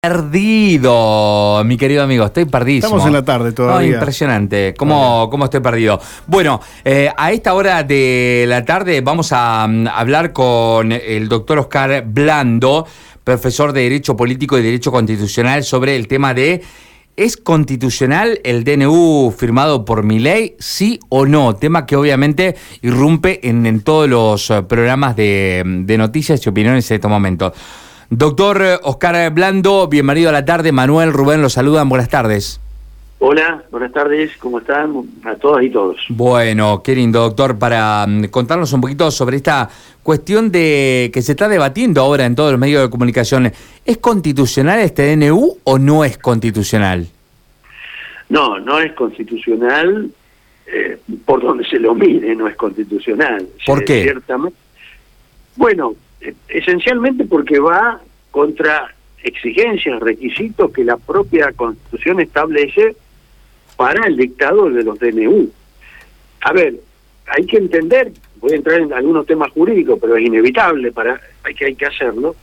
Perdido, mi querido amigo, estoy perdidísimo. Estamos en la tarde todavía. No, impresionante, cómo estoy perdido. Bueno, a esta hora de la tarde vamos a hablar con el doctor Oscar Blando, profesor de Derecho Político y Derecho Constitucional, sobre el tema de ¿es constitucional el DNU firmado por Milei, sí o no? Tema que obviamente irrumpe en todos los programas de noticias y opiniones en estos momentos. Doctor Oscar Blando, bienvenido a la tarde. Manuel, Rubén, los saludan. Buenas tardes. Hola, buenas tardes. ¿Cómo están? A todas y todos. Bueno, qué lindo, doctor, para contarnos un poquito sobre esta cuestión de que se está debatiendo ahora en todos los medios de comunicación. ¿Es constitucional este DNU o no es constitucional? No, no es constitucional. Por donde se lo mire, no es constitucional. ¿Por qué? Ciertamente. Bueno, esencialmente porque va contra exigencias, requisitos que la propia Constitución establece para el dictado de los DNU. A ver, hay que entender, voy a entrar en algunos temas jurídicos, pero es inevitable, hay que hacerlo.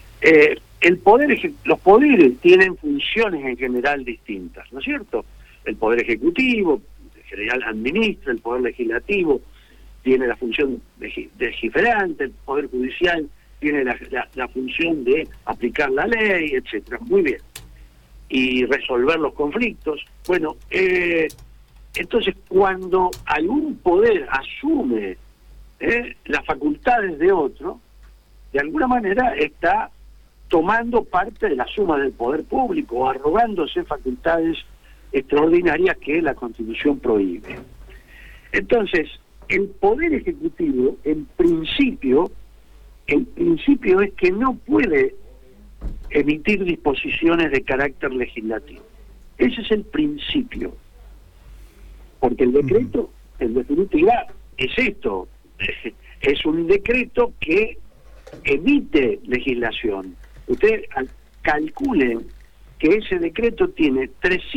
Los poderes tienen funciones en general distintas, ¿no es cierto? El Poder Ejecutivo, en general, administra, el Poder Legislativo tiene la función de legiferante, el Poder Judicial tiene la función de aplicar la ley, etcétera. Muy bien. Y resolver los conflictos. Bueno, entonces cuando algún poder asume las facultades de otro, de alguna manera está tomando parte de la suma del poder público, o arrogándose facultades extraordinarias que la Constitución prohíbe. Entonces, el Poder Ejecutivo, el principio es que no puede emitir disposiciones de carácter legislativo. Ese es el principio. Porque el decreto, en definitiva, es esto. Es un decreto que emite legislación. Ustedes calculen que ese decreto tiene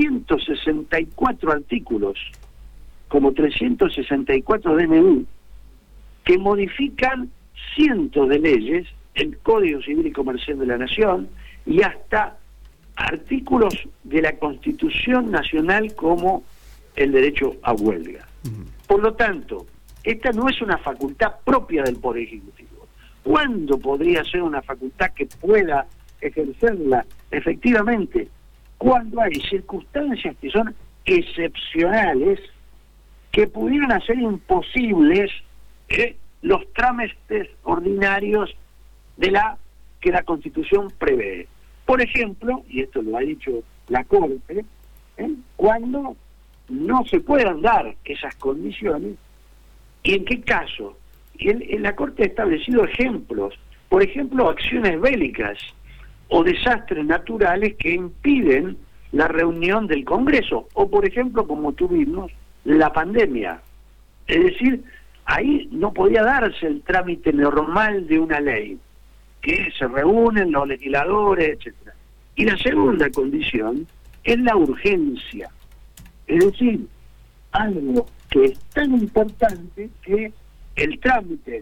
364 artículos, como 364 DNU, que modifican cientos de leyes, el Código Civil y Comercial de la Nación, y hasta artículos de la Constitución Nacional como el derecho a huelga. Por lo tanto, esta no es una facultad propia del Poder Ejecutivo. ¿Cuándo podría ser una facultad que pueda ejercerla efectivamente? Cuando hay circunstancias que son excepcionales, que pudieran hacer imposibles los trámites ordinarios que la Constitución prevé. Por ejemplo, y esto lo ha dicho la Corte, cuando no se puedan dar esas condiciones, ¿y en qué caso? En la Corte ha establecido ejemplos, por ejemplo, acciones bélicas o desastres naturales que impiden la reunión del Congreso, o por ejemplo, como tuvimos, la pandemia. Es decir, ahí no podía darse el trámite normal de una ley, que se reúnen los legisladores, etcétera. Y la segunda condición es la urgencia. Es decir, algo que es tan importante que el trámite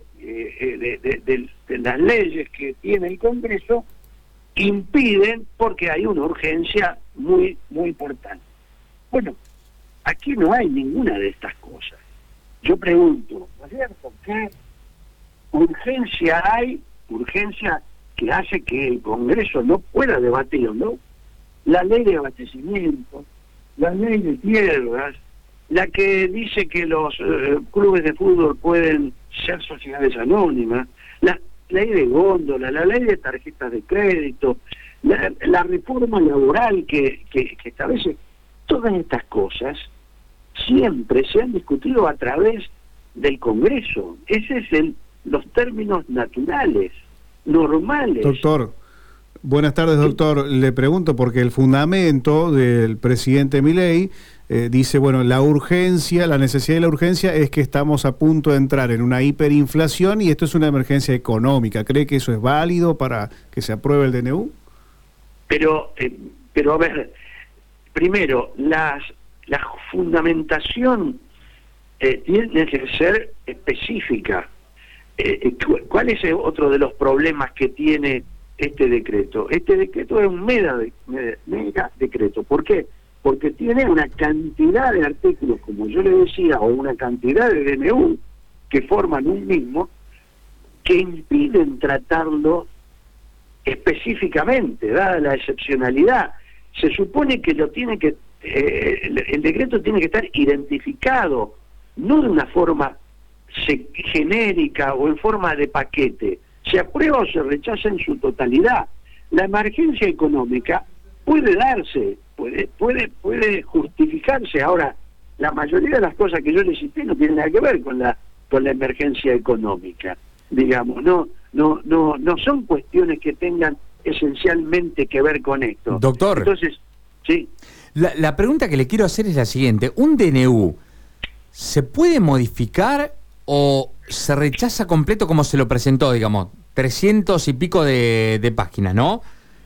de las leyes que tiene el Congreso impiden porque hay una urgencia muy, muy importante. Bueno, aquí no hay ninguna de estas cosas. Yo pregunto, ¿no es cierto? ¿Qué urgencia hay? Urgencia que hace que el Congreso no pueda debatir, ¿no? La ley de abastecimiento, la ley de tierras, la que dice que los clubes de fútbol pueden ser sociedades anónimas, la ley de góndola, la ley de tarjetas de crédito, la reforma laboral que establece. Todas estas cosas siempre se han discutido a través del Congreso. Ese es los términos naturales, normales. Doctor, buenas tardes, doctor. Le pregunto porque el fundamento del presidente Milei dice, bueno, la necesidad de la urgencia es que estamos a punto de entrar en una hiperinflación y esto es una emergencia económica. ¿Cree que eso es válido para que se apruebe el DNU? Pero a ver, primero, la fundamentación tiene que ser específica. ¿Cuál es otro de los problemas que tiene este decreto? Este decreto es un mega decreto. ¿Por qué? Porque tiene una cantidad de artículos, como yo le decía, o una cantidad de DNU que forman un mismo, que impiden tratarlo específicamente, dada la excepcionalidad. Se supone que el decreto tiene que estar identificado, no de una forma genérica o en forma de paquete. Se aprueba o se rechaza en su totalidad. La emergencia económica puede darse, puede justificarse. Ahora, la mayoría de las cosas que yo le cité no tienen nada que ver con la emergencia económica, digamos, no son cuestiones que tengan esencialmente que ver con esto. Doctor, entonces, sí. La pregunta que le quiero hacer es la siguiente: ¿un DNU se puede modificar o se rechaza completo como se lo presentó, digamos, 300 y pico de páginas, ¿no?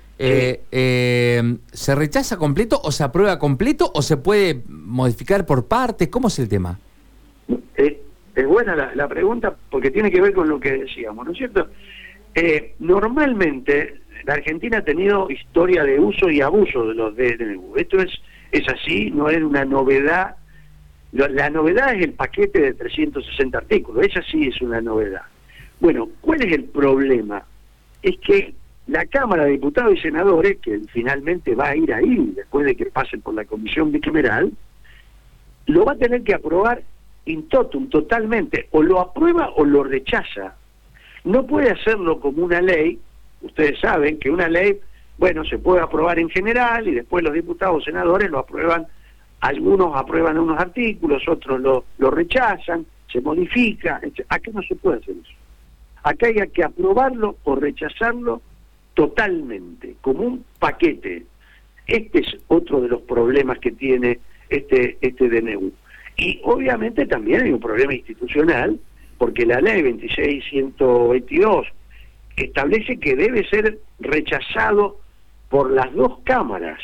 ¿Se rechaza completo o se aprueba completo o se puede modificar por partes? ¿Cómo es el tema? Es buena la pregunta porque tiene que ver con lo que decíamos, ¿no es cierto? Normalmente la Argentina ha tenido historia de uso y abuso de los DNU. Esto es así, no es una novedad. La novedad es el paquete de 360 artículos, esa sí es una novedad. Bueno, ¿cuál es el problema? Es que la Cámara de Diputados y Senadores, que finalmente va a ir ahí después de que pase por la Comisión Bicameral, lo va a tener que aprobar in totum, totalmente, o lo aprueba o lo rechaza. No puede hacerlo como una ley. Ustedes saben que una ley, bueno, se puede aprobar en general y después los diputados o senadores lo aprueban. Algunos aprueban unos artículos, otros lo rechazan, se modifica. Acá no se puede hacer eso. Acá hay que aprobarlo o rechazarlo totalmente, como un paquete. Este es otro de los problemas que tiene este DNU. Y obviamente también hay un problema institucional, porque la ley 26.122 establece que debe ser rechazado por las dos cámaras.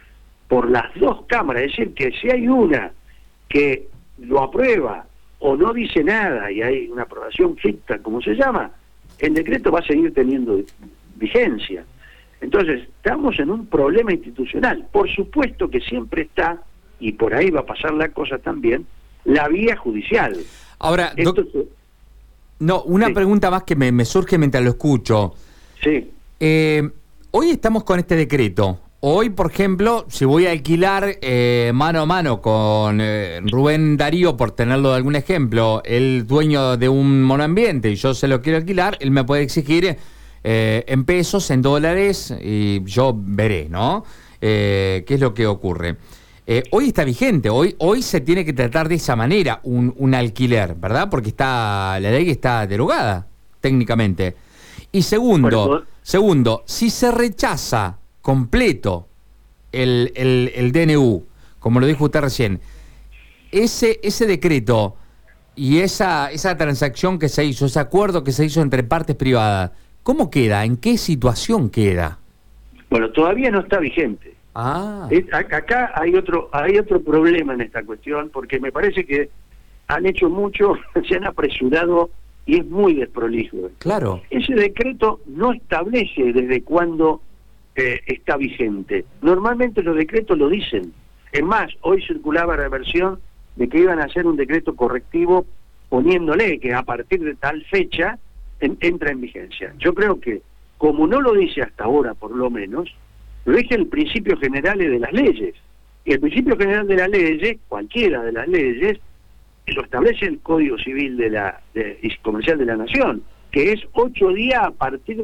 Es decir, que si hay una que lo aprueba o no dice nada y hay una aprobación ficta, como se llama, el decreto va a seguir teniendo vigencia. Entonces, estamos en un problema institucional. Por supuesto que siempre está, y por ahí va a pasar la cosa también, la vía judicial. Ahora, Sí. Pregunta más que me surge mientras lo escucho. Sí. Hoy estamos con este decreto. Hoy, por ejemplo, si voy a alquilar mano a mano con Rubén Darío, por tenerlo de algún ejemplo, el dueño de un monoambiente, y yo se lo quiero alquilar, él me puede exigir en pesos, en dólares, y yo veré, ¿no? ¿Qué es lo que ocurre? Hoy está vigente, hoy se tiene que tratar de esa manera un alquiler, ¿verdad? Porque la ley está derogada, técnicamente. Y segundo, si se rechaza completo el DNU, como lo dijo usted recién, ese decreto y esa transacción que se hizo, ese acuerdo que se hizo entre partes privadas, ¿cómo queda? ¿En qué situación queda? Bueno, todavía no está vigente. Acá hay otro problema en esta cuestión, porque me parece que han hecho mucho, se han apresurado y es muy desprolijo. Claro. Ese decreto no establece desde cuándo está vigente. Normalmente los decretos lo dicen. Es más, hoy circulaba la versión de que iban a hacer un decreto correctivo poniéndole que a partir de tal fecha entra en vigencia. Yo creo que, como no lo dice hasta ahora por lo menos, lo dice el principio general de las leyes. Y el principio general de las leyes, cualquiera de las leyes, lo establece el Código Civil y Comercial de la Nación, que es 8 días a partir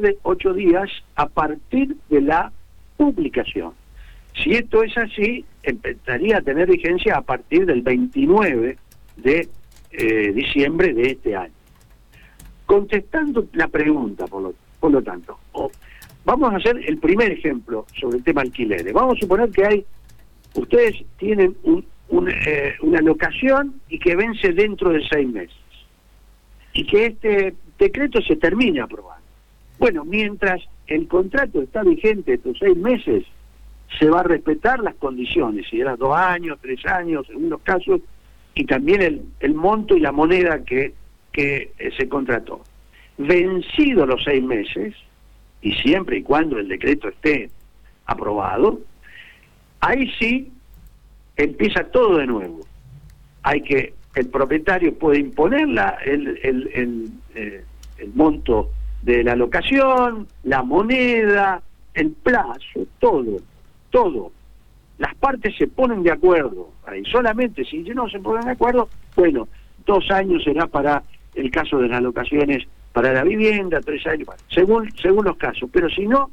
de la publicación. Si esto es así, empezaría a tener vigencia a partir del 29 de diciembre de este año. Contestando la pregunta, por lo tanto, vamos a hacer el primer ejemplo sobre el tema alquileres. Vamos a suponer que ustedes tienen una locación y que vence dentro de 6 meses. Y que este decreto se termine aprobando. Bueno, mientras el contrato está vigente estos 6 meses, se va a respetar las condiciones, si eran 2 años, 3 años, en unos casos, y también el monto y la moneda que se contrató. Vencidos los 6 meses, y siempre y cuando el decreto esté aprobado, ahí sí empieza todo de nuevo. El propietario puede imponer el monto de la locación, la moneda, el plazo, todo. Las partes se ponen de acuerdo. Ahí solamente si no se ponen de acuerdo, bueno, 2 años será para el caso de las locaciones para la vivienda, 3 años, según los casos. Pero si no,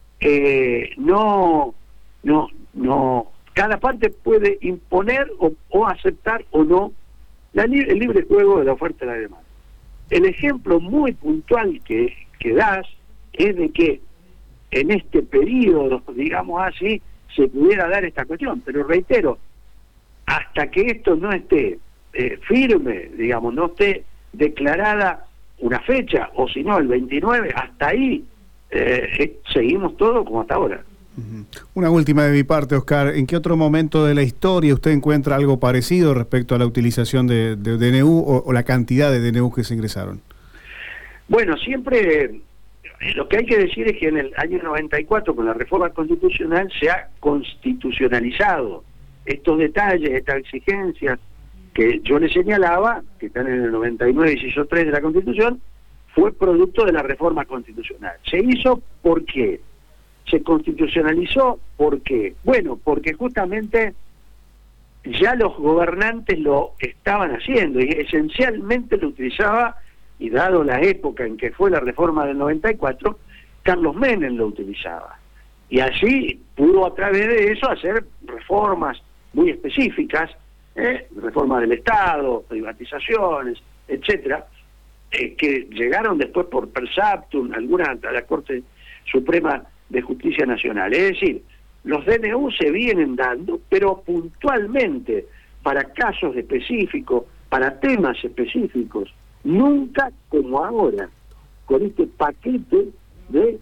no, cada parte puede imponer o aceptar o no el libre juego de la oferta y la demanda. El ejemplo muy puntual que das es de que en este periodo, digamos así, se pudiera dar esta cuestión, pero reitero, hasta que esto no esté firme, digamos, no esté declarada una fecha, o si no, el 29, hasta ahí seguimos todo como hasta ahora. Una última de mi parte, Oscar. ¿En qué otro momento de la historia usted encuentra algo parecido respecto a la utilización de DNU o la cantidad de DNU que se ingresaron? Bueno, siempre lo que hay que decir es que en el año 94, con la reforma constitucional, se ha constitucionalizado estos detalles, estas exigencias que yo le señalaba, que están en el 99, inciso 3 de la Constitución, fue producto de la reforma constitucional. ¿Se hizo por qué? Se constitucionalizó, ¿por qué? Bueno, porque justamente ya los gobernantes lo estaban haciendo y esencialmente lo utilizaba, y dado la época en que fue la reforma del 94, Carlos Menem lo utilizaba. Y así pudo a través de eso hacer reformas muy específicas, reforma del Estado, privatizaciones, etcétera, que llegaron después por Persaptum, algunas a la Corte Suprema de Justicia Nacional. Es decir, los DNU se vienen dando, pero puntualmente, para casos específicos, para temas específicos, nunca como ahora, con este paquete de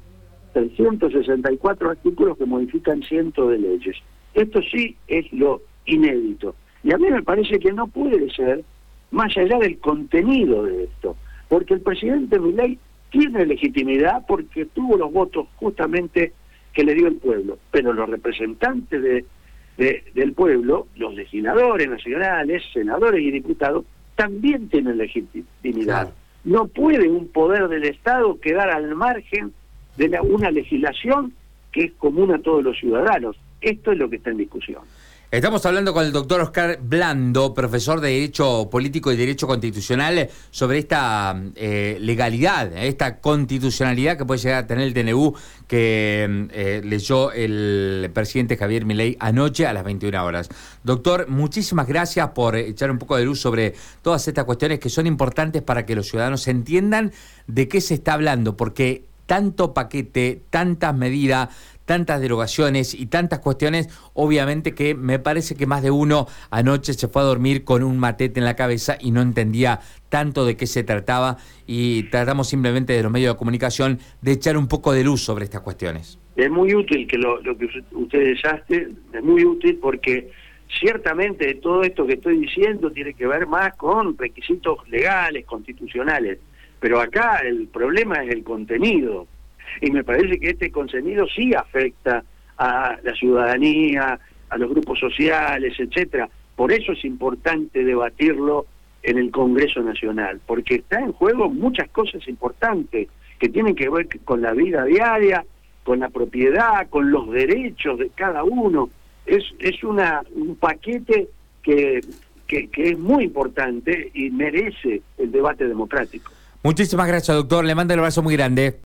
364 artículos que modifican cientos de leyes. Esto sí es lo inédito. Y a mí me parece que no puede ser más allá del contenido de esto, porque el presidente Milei tiene legitimidad porque tuvo los votos justamente que le dio el pueblo, pero los representantes del pueblo, los legisladores nacionales, senadores y diputados, también tienen legitimidad. Claro. No puede un poder del Estado quedar al margen de una legislación que es común a todos los ciudadanos. Esto es lo que está en discusión. Estamos hablando con el doctor Oscar Blando, profesor de Derecho Político y Derecho Constitucional, sobre esta legalidad, esta constitucionalidad que puede llegar a tener el DNU que leyó el presidente Javier Milei anoche a las 21 horas. Doctor, muchísimas gracias por echar un poco de luz sobre todas estas cuestiones que son importantes para que los ciudadanos entiendan de qué se está hablando, porque tanto paquete, tantas medidas, tantas derogaciones y tantas cuestiones, obviamente que me parece que más de uno anoche se fue a dormir con un matete en la cabeza y no entendía tanto de qué se trataba, y tratamos simplemente de los medios de comunicación de echar un poco de luz sobre estas cuestiones. Es muy útil que lo que ustedes hacen, es muy útil porque ciertamente todo esto que estoy diciendo tiene que ver más con requisitos legales, constitucionales, pero acá el problema es el contenido. Y me parece que este contenido sí afecta a la ciudadanía, a los grupos sociales, etcétera. Por eso es importante debatirlo en el Congreso Nacional, porque está en juego muchas cosas importantes que tienen que ver con la vida diaria, con la propiedad, con los derechos de cada uno. Es un paquete que es muy importante y merece el debate democrático. Muchísimas gracias, doctor. Le mando un abrazo muy grande.